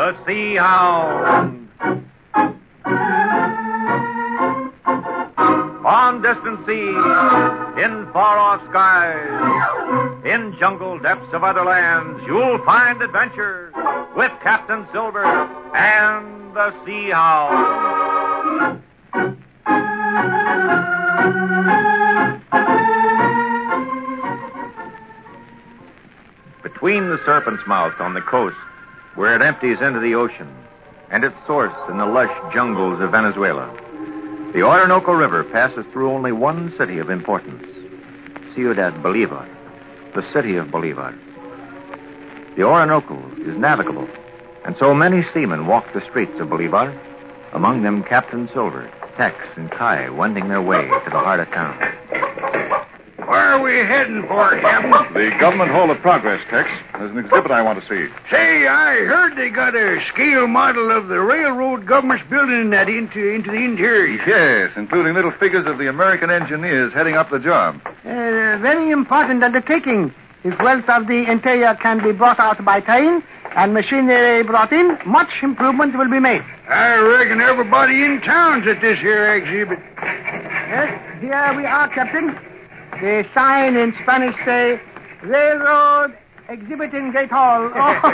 The Sea Hound. On distant seas, in far-off skies, in jungle depths of other lands, you'll find adventures with Captain Silver and the Sea Hound. Between the Serpent's Mouth on the coast, where it empties into the ocean, and its source in the lush jungles of Venezuela, the Orinoco River passes through only one city of importance, Ciudad Bolivar, the city of Bolivar. The Orinoco is navigable, and so many seamen walk the streets of Bolivar, among them Captain Silver, Tex, and Kai, wending their way to the heart of town. Where are we heading for, Captain? The Government Hall of Progress, Tex. There's an exhibit I want to see. Say, I heard they got a scale model of the railroad government's building that into the interior. Yes, including little figures of the American engineers heading up the job. Very important undertaking. If wealth of the interior can be brought out by train and machinery brought in, much improvement will be made. I reckon everybody in town's at this here exhibit. Yes, here we are, Captain. The sign in Spanish say, Railroad Exhibiting Great Hall.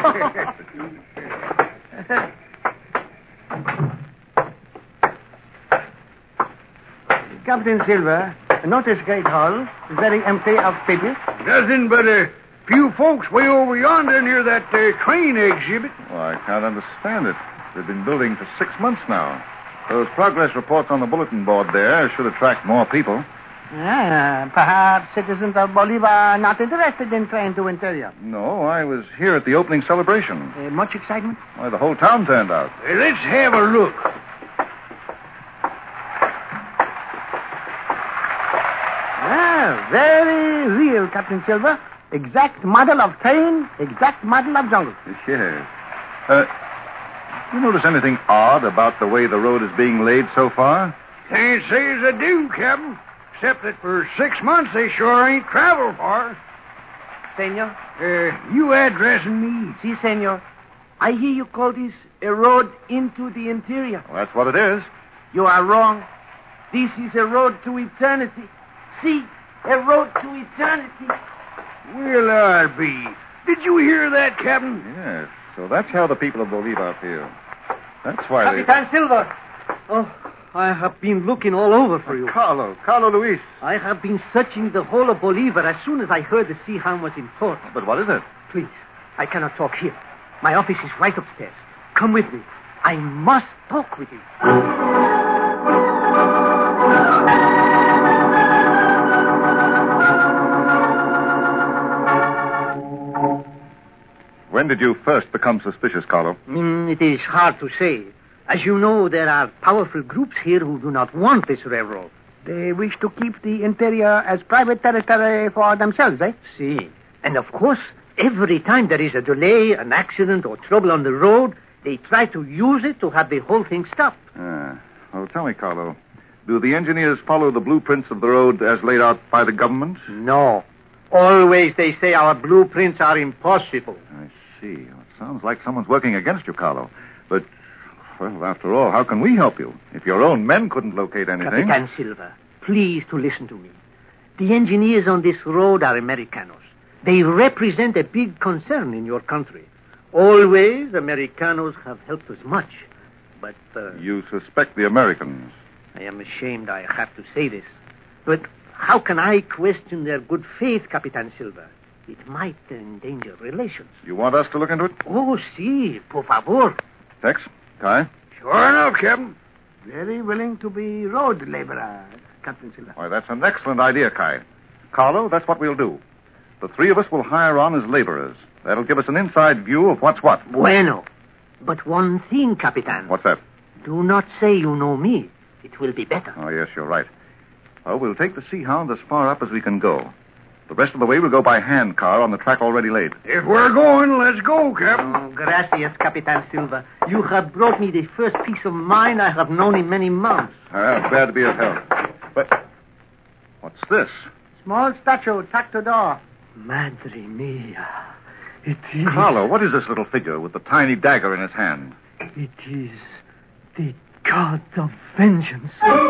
Captain Silver, notice Great Hall, very empty of people. Nothing but a few folks way over yonder near that train exhibit. Well, I can't understand it. They've been building for 6 months now. Those progress reports on the bulletin board there should attract more people. Perhaps citizens of Bolivar are not interested in train to interior. No, I was here at the opening celebration. Much excitement? Why, the whole town turned out. Let's have a look. Very real, Captain Silver. Exact model of train, exact model of jungle. Yes. You notice anything odd about the way the road is being laid so far? Can't say as I do, Captain. Except that for 6 months they sure ain't traveled far. Senor? You addressing me? Si, senor. I hear you call this a road into the interior. Well, that's what it is. You are wrong. This is a road to eternity. See, a road to eternity. Well, I'll be. Did you hear that, Captain? Yes. So that's how the people of Bolivar feel. That's why Capitan Silver. Oh, I have been looking all over for you. Carlo Luis. I have been searching the whole of Bolivar as soon as I heard the Sea Hound was in port. But what is it? Please, I cannot talk here. My office is right upstairs. Come with me. I must talk with you. When did you first become suspicious, Carlo? It is hard to say. As you know, there are powerful groups here who do not want this railroad. They wish to keep the interior as private territory for themselves, eh? See. And of course, every time there is a delay, an accident, or trouble on the road, they try to use it to have the whole thing stopped. Well, tell me, Carlo, do the engineers follow the blueprints of the road as laid out by the government? No. Always they say our blueprints are impossible. I see. Well, it sounds like someone's working against you, Carlo. But, well, after all, how can we help you? If your own men couldn't locate anything... Capitan Silver, please to listen to me. The engineers on this road are Americanos. They represent a big concern in your country. Always, Americanos have helped us much. But, You suspect the Americans? I am ashamed I have to say this. But how can I question their good faith, Capitan Silver? It might endanger relations. You want us to look into it? Oh, si, por favor. Tex? Kai? Sure enough, Captain. Very willing to be road laborer, Captain Silver. Why, that's an excellent idea, Kai. Carlo, that's what we'll do. The three of us will hire on as laborers. That'll give us an inside view of what's what. Bueno. But one thing, Capitan. What's that? Do not say you know me. It will be better. Oh, yes, you're right. Well, we'll take the Sea Hound as far up as we can go. The rest of the way we'll go by hand car on the track already laid. If we're going, let's go, Captain. Oh, gracias, Capitan Silver. You have brought me the first peace of mind I have known in many months. Glad to be of help. But what's this? Small statue tacked to door. Madre mia. It is... Carlo, what is this little figure with the tiny dagger in his hand? It is the God of Vengeance.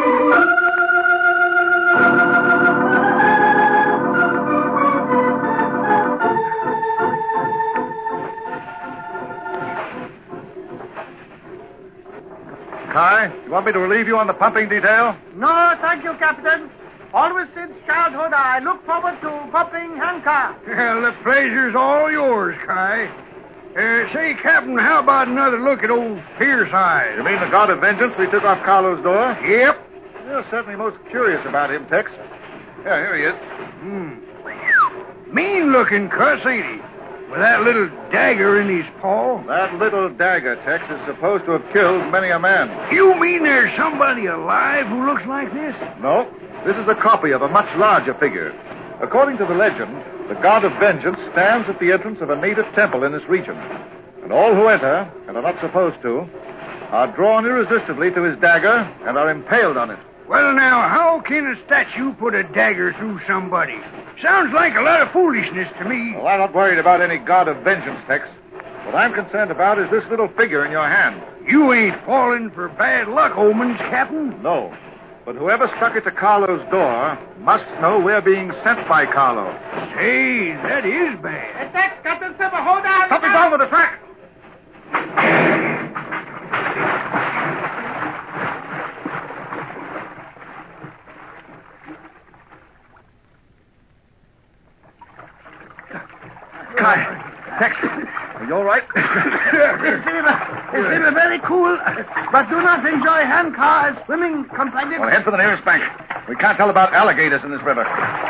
Kai, you want me to relieve you on the pumping detail? No, thank you, Captain. Always since childhood, I look forward to pumping handcar. Well, the pleasure's all yours, Kai. Say, Captain, how about another look at old Pierce Eyes? You mean the God of Vengeance we took off Carlo's door? Yep. You're certainly most curious about him, Tex. Yeah, here he is. Mean-looking cuss, ain't he? With that little dagger in his paw. That little dagger, Tex, is supposed to have killed many a man. You mean there's somebody alive who looks like this? No, this is a copy of a much larger figure. According to the legend, the God of Vengeance stands at the entrance of a native temple in this region. And all who enter, and are not supposed to, are drawn irresistibly to his dagger and are impaled on it. Well, now, how can a statue put a dagger through somebody? Sounds like a lot of foolishness to me. Well, I'm not worried about any God of Vengeance, Tex. What I'm concerned about is this little figure in your hand. You ain't falling for bad luck omens, Captain. No. But whoever stuck it to Carlo's door must know we're being sent by Carlo. Say, that is bad. Tex, Captain Silver, hold on. Something's wrong with the track. Kai, Tex, are you all right? It seems very cool, but do not enjoy handcar as swimming companion. Well, head for the nearest bank. We can't tell about alligators in this river.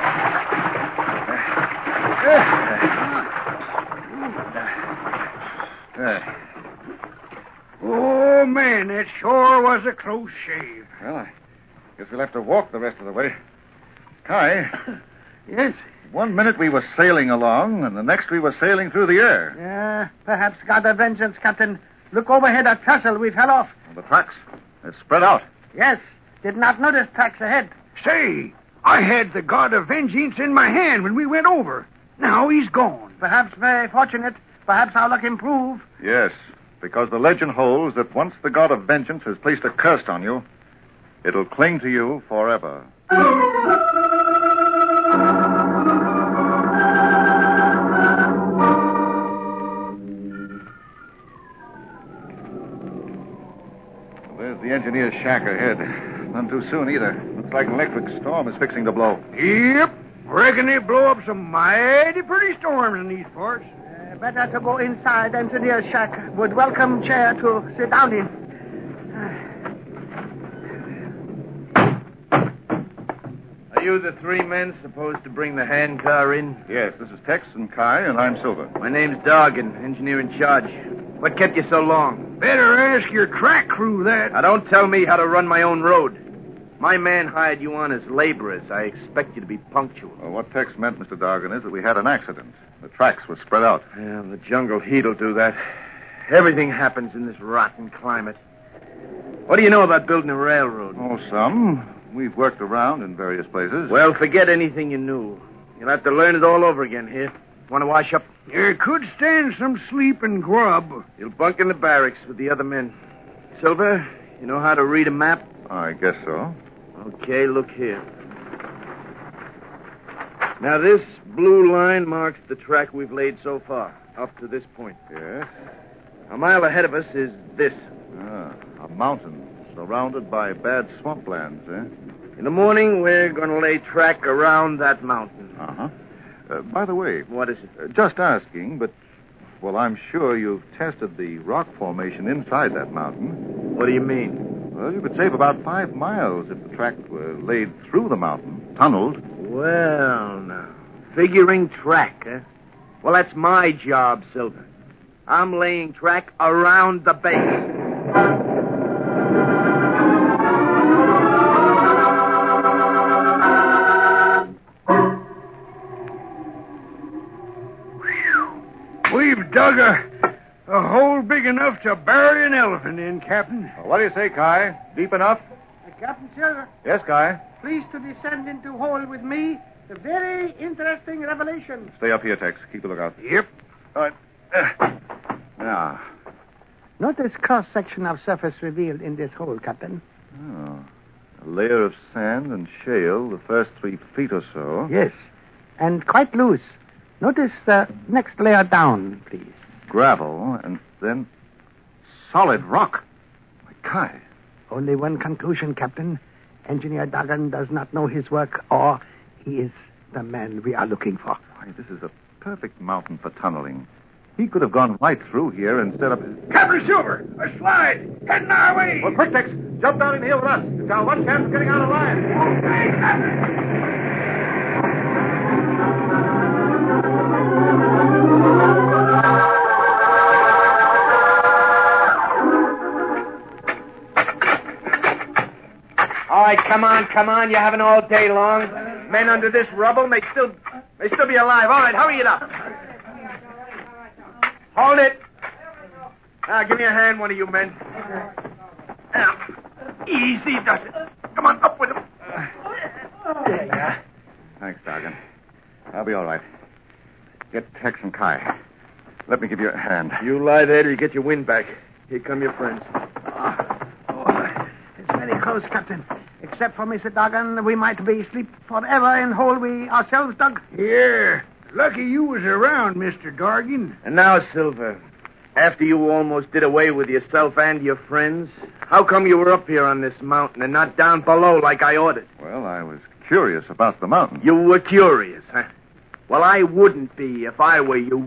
Oh, man, that sure was a close shave. Well, I guess we'll have to walk the rest of the way. Kai, Yes. 1 minute we were sailing along, and the next we were sailing through the air. Yeah, perhaps God of Vengeance, Captain. Look overhead at trestle we fell off. The tracks, they're spread out. Yes, did not notice tracks ahead. Say, I had the God of Vengeance in my hand when we went over. Now he's gone. Perhaps very fortunate. Perhaps our luck improve. Yes, because the legend holds that once the God of Vengeance has placed a curse on you, it'll cling to you forever. There's the engineer's shack ahead. None too soon either. Looks like an electric storm is fixing to blow. Yep. Reckon they blow up some mighty pretty storms in these parts. Better to go inside engineer's shack. Would welcome chair to sit down in. Are you the three men supposed to bring the handcar in? Yes, this is Tex and Kai, and I'm Silver. My name's Dargan, engineer in charge. What kept you so long? Better ask your track crew that. Now, don't tell me how to run my own road. My man hired you on as laborers. I expect you to be punctual. Well, what Tex meant, Mr. Dargan, is that we had an accident. The tracks were spread out. Yeah, the jungle heat'll do that. Everything happens in this rotten climate. What do you know about building a railroad? Oh, some. We've worked around in various places. Well, forget anything you knew. You'll have to learn it all over again here. Want to wash up? You could stand some sleep and grub. You'll bunk in the barracks with the other men. Silver, you know how to read a map? I guess so. Okay, look here. Now, this blue line marks the track we've laid so far, up to this point. Yes. A mile ahead of us is this. A mountain surrounded by bad swamplands, eh? In the morning, we're going to lay track around that mountain. Uh-huh. By the way, What is it? just asking, but, well, I'm sure you've tested the rock formation inside that mountain. What do you mean? Well, you could save about 5 miles if the track were laid through the mountain, tunneled. Well, now. Figuring track, eh? Well, that's my job, Silver. I'm laying track around the base. We've dug a hole big enough to bury an elephant in, Captain. Well, what do you say, Kai? Deep enough? Captain Silver, Yes, Kai. please to descend into hole with me. A very interesting revelation. Stay up here, Tex. Keep a lookout. Yep. All right. Now. Notice cross-section of surface revealed in this hole, Captain. Oh. A layer of sand and shale, the first 3 feet or so. Yes, and quite loose. Notice the next layer down, please. Gravel, and then solid rock. My Kai. Only one conclusion, Captain. Engineer Duggan does not know his work, or he is the man we are looking for. Why, this is a perfect mountain for tunneling. He could have gone right through here instead of... Captain Silver, a slide, heading our way. Well, quick, Tex. Jump down in here with us. It's our one chance of getting out of line. Okay, Captain. All right, come on. You haven't all day long. Men under this rubble may still be alive. All right, hurry it up. Hold it. Now, give me a hand, one of you men. Now, easy does it. Come on, up with him. There you are. Thanks, Duggan. I'll be all right. Get Tex and Kai. Let me give you a hand. You lie there till you get your wind back. Here come your friends. It's very close, Captain. Except for Mr. Duggan, we might be asleep forever in hole we ourselves dug. Yeah. Lucky you was around, Mr. Dargan. And now, Silver, after you almost did away with yourself and your friends, how come you were up here on this mountain and not down below like I ordered? Well, I was curious about the mountain. You were curious, huh? Well, I wouldn't be if I were you.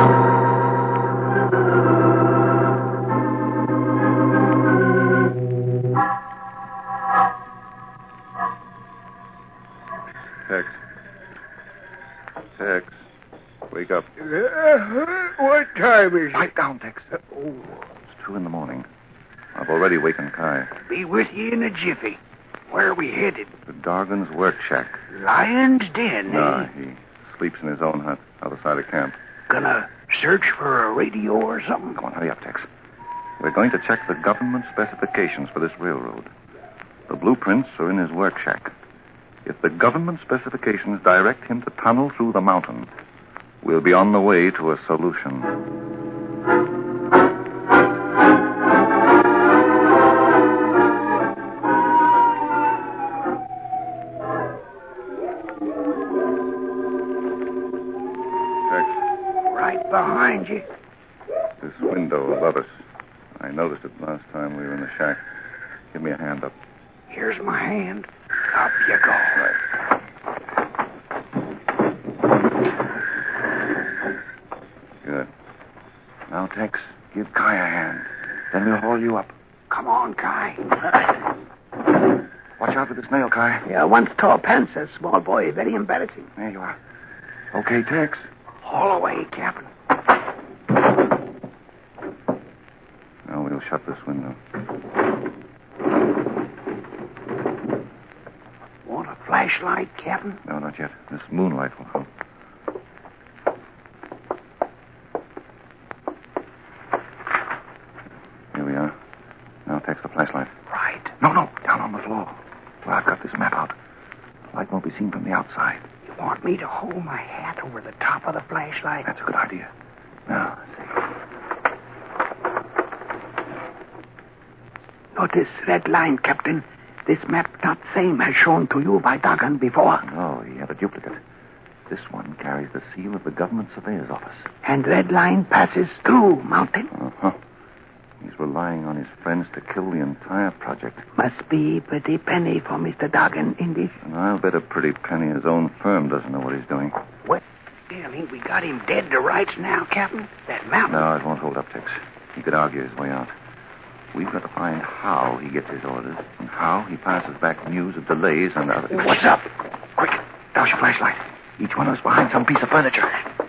Tex, wake up. What time is it? Lie down, Tex. It's 2 a.m. I've already wakened Kai. Be with you in a jiffy. Where are we headed? The Dargan's work shack. Lion's Den, No, he sleeps in his own hut, other side of camp. Gonna search for a radio or something? Come on, hurry up, Tex. We're going to check the government specifications for this railroad. The blueprints are in his work shack. If the government specifications direct him to tunnel through the mountain, we'll be on the way to a solution. Tex, Right behind you. this window above us. I noticed it last time we were in the shack. Give me a hand up. Here's my hand. Up you go. Right. Good. Now, Tex, give Kai a hand. Then we'll haul you up. Come on, Kai. Watch out for this nail, Kai. Yeah, once tall pants, a small boy. Very embarrassing. There you are. Okay, Tex. Haul away, Captain. Now we'll shut this window. Want a flashlight, Captain? No, not yet. This moonlight will help. Here we are. Now, Tex, the flashlight. Right. No, down on the floor. Well, I've got this map out. The light won't be seen from the outside. You want me to hold my hat over the top of the flashlight? That's a good idea. Now, let's see. Notice red line, Captain. This map not same as shown to you by Duggan before. No, he had a duplicate. This one carries the seal of the government surveyor's office. And red line passes through mountain. Uh-huh. He's relying on his friends to kill the entire project. Must be pretty penny for Mr. Duggan in this. And I'll bet a pretty penny his own firm doesn't know what he's doing. Well, ain't we got him dead to rights now, Captain? That mountain. No, it won't hold up, Tex. He could argue his way out. We've got to find how he gets his orders and how he passes back news of delays and other... What's up? Quick, douse your flashlight. Each one of us behind some piece of furniture.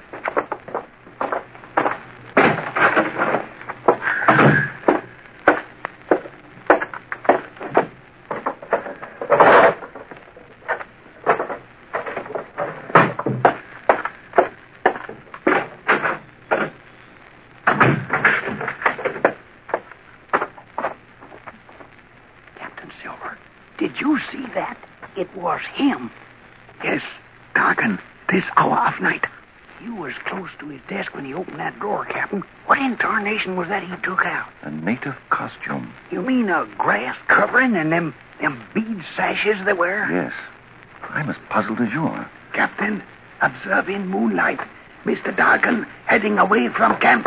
Captain Silver, did you see that? It was him. Yes, Duggan, this hour of night. You was close to his desk when he opened that door, Captain. What in tarnation was that he took out? A native costume. You mean a grass covering and them bead sashes they wear? Yes. I'm as puzzled as you are. Captain, observe in moonlight. Mr. Dargan heading away from camp.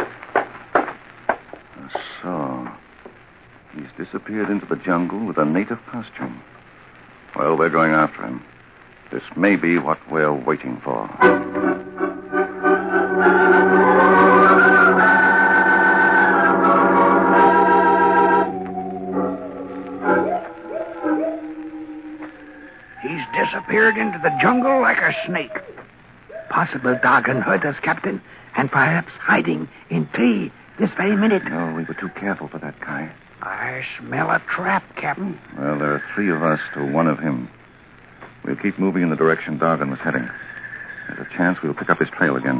So, he's disappeared into the jungle with a native costume. Well, we're going after him. This may be what we're waiting for. He's disappeared into the jungle like a snake. Possible Dargan heard us, Captain, and perhaps hiding in tree this very minute. No, we were too careful for that, Kai. I smell a trap, Captain. Well, there are 3 of us to 1 of him. We'll keep moving in the direction Dargan was heading. There's a chance we'll pick up his trail again.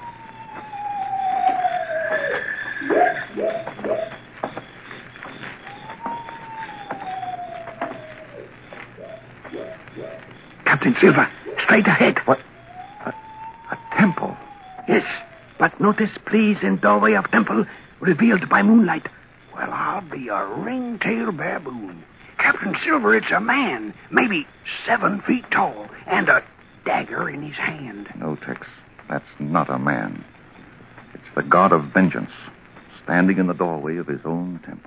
Captain Silver, straight ahead. What? A temple? Yes, but notice, please, in doorway of temple revealed by moonlight. Well, I'll be a ring-tailed baboon. Captain Silver, it's a man, maybe 7 feet tall, and a dagger in his hand. No, Tex. That's not a man. It's the god of vengeance, standing in the doorway of his own temple.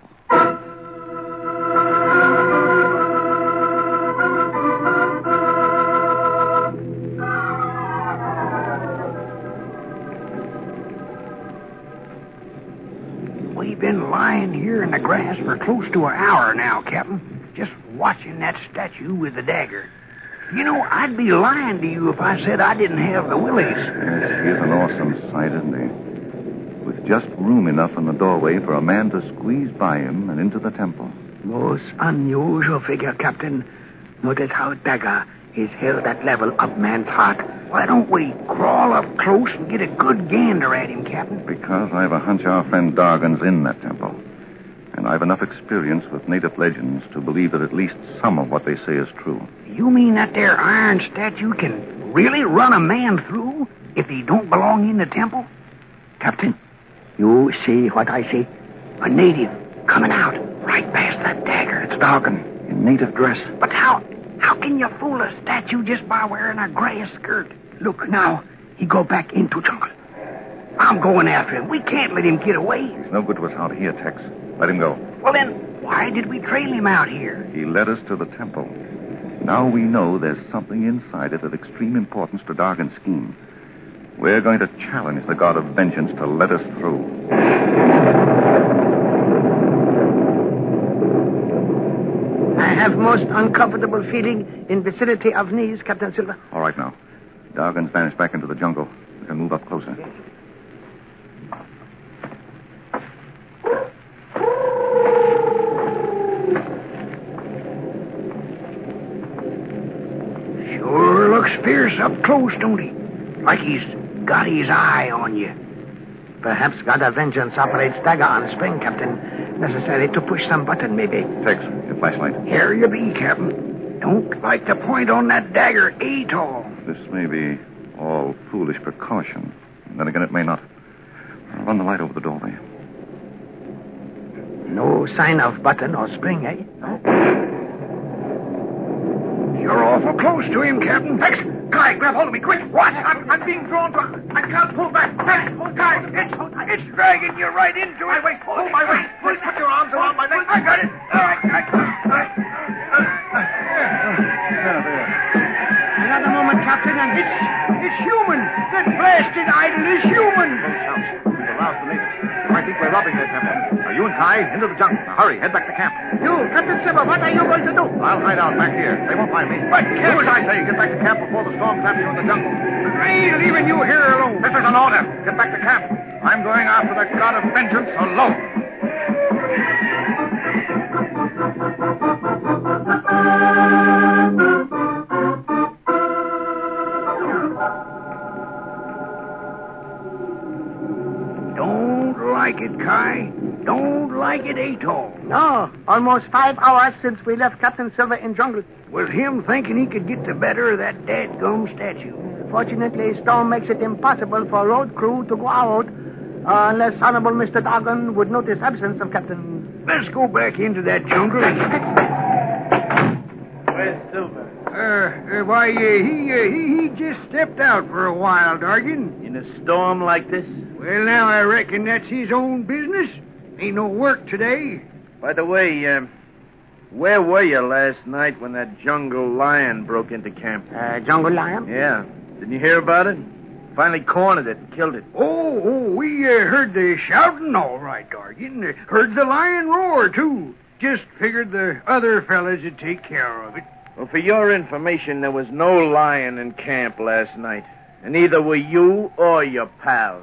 We've been lying here in the grass for close to an hour now, Captain, just watching that statue with the dagger. You know, I'd be lying to you if I said I didn't have the willies. Yes, he's an awesome sight, isn't he? With just room enough in the doorway for a man to squeeze by him and into the temple. Most unusual figure, Captain. Notice how dagger is held at level of man's heart. Why don't we crawl up close and get a good gander at him, Captain? Because I have a hunch our friend Dargan's in that temple. And I've enough experience with native legends to believe that at least some of what they say is true. You mean that there iron statue can really run a man through if he don't belong in the temple? Captain, you see what I see? A native coming out right past that dagger. It's Dargan in native dress. But how can you fool a statue just by wearing a gray skirt? Look, now, he go back into jungle. I'm going after him. We can't let him get away. He's no good to us out here, Tex. Let him go. Well, then, why did we trail him out here? He led us to the temple. Now we know there's something inside it of extreme importance to Dargan's scheme. We're going to challenge the god of vengeance to let us through. I have most uncomfortable feeling in vicinity of knees, Captain Silver. All right, now. Dargan's vanished back into the jungle. We can move up closer. Sure looks fierce up close, don't he? Like he's got his eye on you. Perhaps God of Vengeance operates dagger on spring, Captain. Necessary to push some button, maybe. Tex, your flashlight. Here you be, Captain. Don't like to point on that dagger at all. This may be all foolish precaution. And then again, it may not. I'll run the light over the doorway. No sign of button or spring, eh? No? You're awful close to him, Captain. Tex, Kai, grab hold of me, quick. What? I'm being drawn to... I can't pull back. Tex, Kai, It's dragging you right into my it. waist. Hold my waist. Please put your arms around my neck. I got it. All right. Another moment, Captain, and It's human. That blasted idol is human. We've aroused the natives. I think we're robbing their temple. Now, you and Kai, into the jungle. Now, hurry, head back to camp. you, Captain Silver, what are you going to do? I'll hide out back here. They won't find me. But, do as I say. Get back to camp before the storm traps you in the jungle. I ain't leaving you here alone. This is an order. Get back to camp. I'm going after the god of vengeance alone. Don't like it, Kai. Don't like it at all. No, almost 5 hours since we left Captain Silver in jungle. Was him thinking he could get the better of that dadgum statue. Fortunately, storm makes it impossible for road crew to go out unless Honorable Mr. Dargan would notice absence of Captain. Let's go back into that jungle. Where's Silver? Why, he just stepped out for a while, Dargan. In a storm like this? Well, now I reckon that's his own business. Ain't no work today. By the way, where were you last night when that jungle lion broke into camp? Jungle lion? Yeah. Didn't you hear about it? Finally cornered it and killed it. Oh, we heard the shouting all right, Dargan. Heard the lion roar, too. Just figured the other fellas would take care of it. Well, for your information, there was no lion in camp last night. And neither were you or your pals.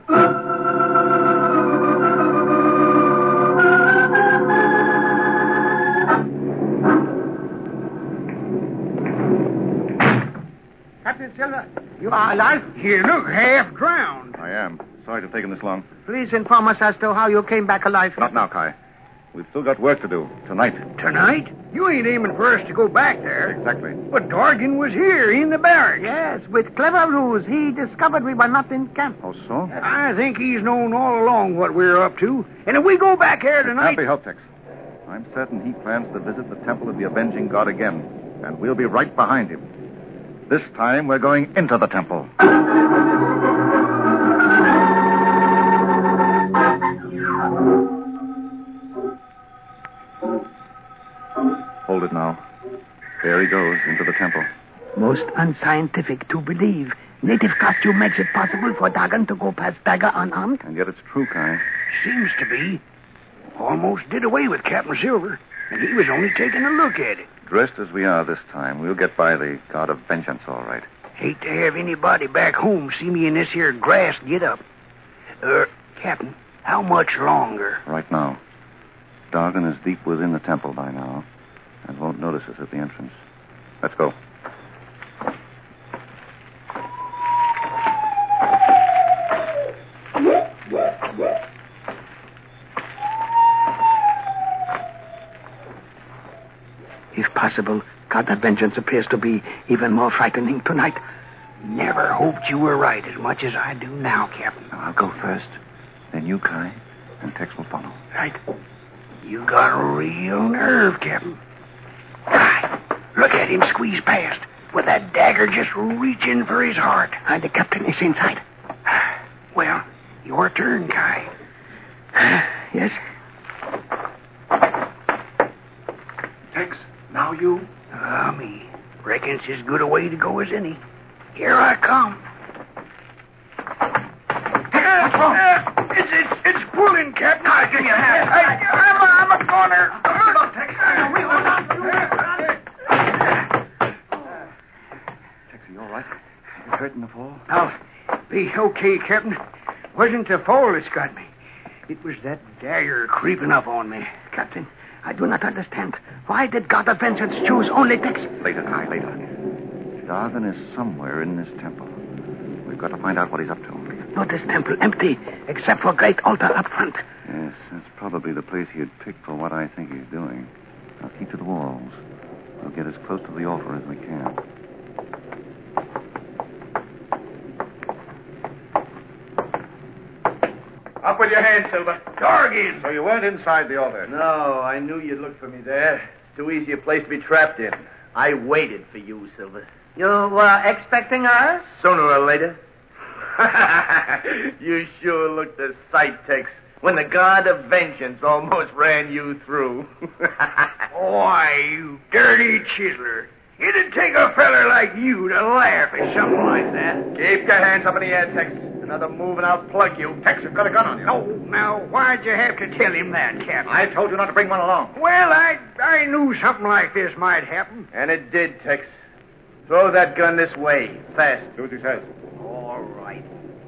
Captain Silver, you are alive? Here, look, half drowned. I am. Sorry to have taken this long. Please inform us as to how you came back alive. Not now, Kai. We've still got work to do. Tonight. Tonight? You ain't aiming for us to go back there. Exactly. But Dargan was here in the barracks. Yes, with clever ruse, he discovered we were not in camp. Oh, so? I think he's known all along what we're up to. And if we go back there tonight... Can't be helped, Tex. I'm certain he plans to visit the Temple of the Avenging God again. And we'll be right behind him. This time, we're going into the temple. Hold it now. There he goes, into the temple. Most unscientific to believe. Native costume makes it possible for Dargan to go past Dagger unarmed. And yet it's true, Kai. Seems to be. Almost did away with Captain Silver, and he was only taking a look at it. Dressed as we are this time, we'll get by the God of Vengeance all right. Hate to have anybody back home see me in this here grass get up. Captain, how much longer? Right now. Dargan is deep within the temple by now and won't notice us at the entrance. Let's go. If possible, God of Vengeance appears to be even more frightening tonight. Never hoped you were right as much as I do now, Captain. Now, I'll go first. Then you, Kai, and Tex will follow. Right. You got a real nerve, Captain. Kai, look at him squeeze past, with that dagger just reaching for his heart. And the captain is inside. Well, your turn, Kai. Yes? Tex, now you. Me. Reckon it's as good a way to go as any. Here I come. What's wrong? It's pulling, Captain. Kai, give me a hand. I'm a goner. Tex, are you all right? You hurt in the fall? I'll be okay, Captain. Wasn't the fall that's got me. It was that dagger creeping up on me. Captain, I do not understand. Why did God of Vengeance choose only Tex? Later, Kai, later. Dargan is somewhere in this temple. We've got to find out what he's up to. Not this temple empty, except for great altar up front. Yes, that's probably the place he'd picked for what I think he's doing. Now keep to the walls. We'll get as close to the altar as we can. Up with your hands, Silver. Dargan! So you weren't inside the altar? No, I knew you'd look for me there. It's too easy a place to be trapped in. I waited for you, Silver. You were expecting us? Sooner or later. You sure looked a sight, Tex, when the God of Vengeance almost ran you through. Why, you dirty chiseler. It'd take a feller like you to laugh at something like that. Keep your hands up in the air, Tex. Another move and I'll plug you. Tex, you've got a gun on you. Oh, now, why'd you have to tell him that, Captain? I told you not to bring one along. Well, I knew something like this might happen. And it did, Tex. Throw that gun this way, fast. Do as he says. All right.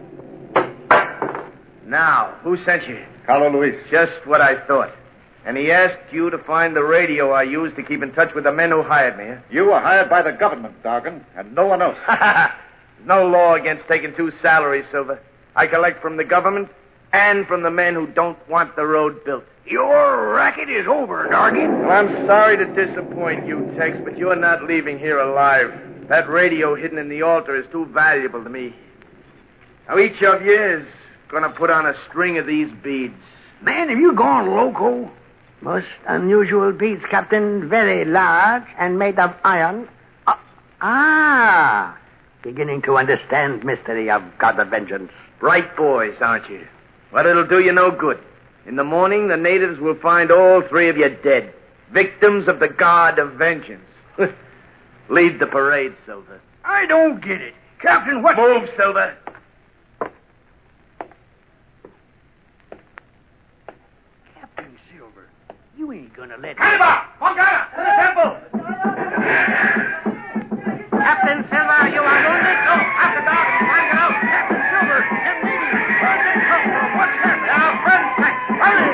Now, who sent you? Carlo Luis. Just what I thought. And he asked you to find the radio I used to keep in touch with the men who hired me, huh? You were hired by the government, Dargan, and no one else. There's no law against taking two salaries, Silver. I collect from the government and from the men who don't want the road built. Your racket is over, Dargan. Well, I'm sorry to disappoint you, Tex, but you're not leaving here alive. That radio hidden in the altar is too valuable to me. Now, each of you is going to put on a string of these beads. Man, have you gone loco? Most unusual beads, Captain. Very large and made of iron. Beginning to understand mystery of God of Vengeance. Bright boys, aren't you? But it'll do you no good. In the morning, the natives will find all three of you dead. Victims of the God of Vengeance. Lead the parade, Silver. I don't get it. Captain, what... Move, Silver. Captain Silver, you ain't gonna let... Cannibal! Mongana! To the temple! Captain Silver, you are wounded. Go, after dark, find it out. Captain Silver, them natives, where'd they come from? What's happening? Our friends, hurry!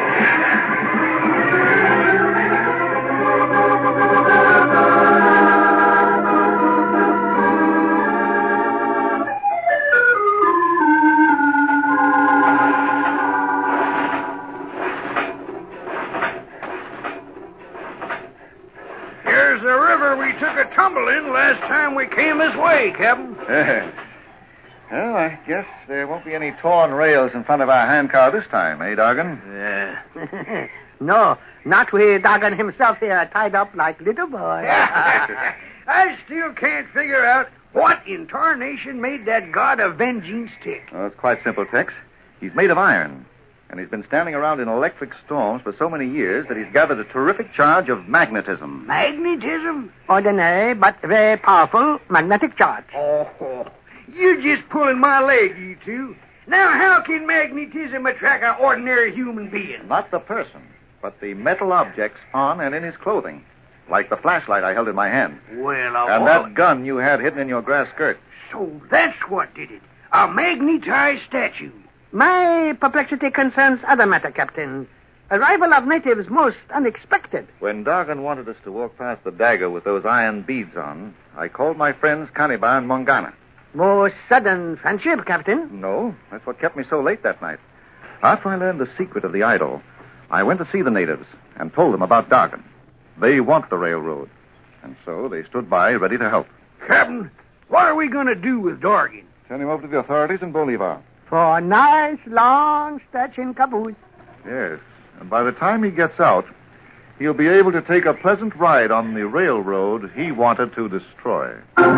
Here's the river we took a tumble in last time we came this way, Captain. Well, I guess there won't be any torn rails in front of our handcar this time, eh, Doggin? Yeah. No, not with Dagon himself here, tied up like little boy. I still can't figure out what in tarnation made that God of Vengeance tick. Oh, it's quite simple, Tex. He's made of iron, and he's been standing around in electric storms for so many years that he's gathered a terrific charge of magnetism. Magnetism? Ordinary, but very powerful magnetic charge. Oh, you're just pulling my leg, you two. Now, how can magnetism attract an ordinary human being? Not the person, but the metal objects on and in his clothing, like the flashlight I held in my hand. Well, And that gun you had hidden in your grass skirt. So that's what did it. A magnetized statue. My perplexity concerns other matter, Captain. Arrival of natives most unexpected. When Doggin wanted us to walk past the dagger with those iron beads on, I called my friends Caniba and Mongana. More sudden friendship, Captain. No, that's what kept me so late that night. After I learned the secret of the idol, I went to see the natives and told them about Doggin. They want the railroad, and so they stood by ready to help. Captain, what are we going to do with Dorgan? Send him over to the authorities in Bolivar. For a nice long stretch in caboose. Yes, and by the time he gets out, he'll be able to take a pleasant ride on the railroad he wanted to destroy.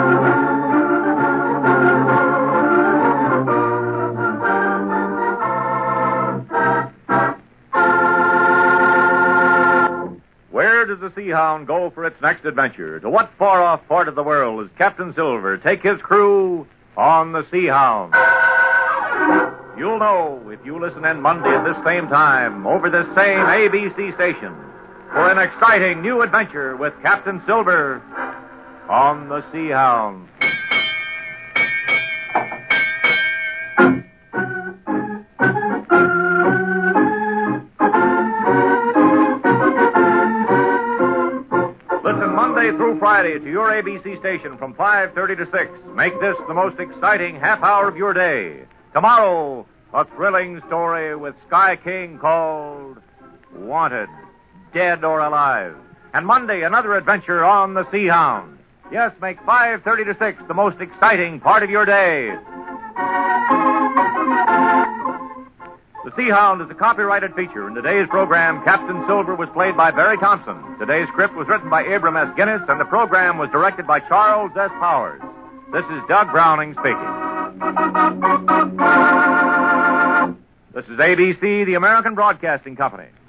Where does the Seahound go for its next adventure? To what far-off part of the world does Captain Silver take his crew on the Seahound? You'll know if you listen in Monday at this same time over this same ABC station for an exciting new adventure with Captain Silver on the Seahound. Through Friday to your ABC station from 5:30 to 6. Make this the most exciting half hour of your day. Tomorrow, a thrilling story with Sky King called Wanted, Dead or Alive. And Monday, another adventure on the Seahound. Yes, make 5:30 to 6 the most exciting part of your day. The Seahound is a copyrighted feature. In today's program, Captain Silver was played by Barry Thompson. Today's script was written by Abram S. Guinness, and the program was directed by Charles S. Powers. This is Doug Browning speaking. This is ABC, the American Broadcasting Company.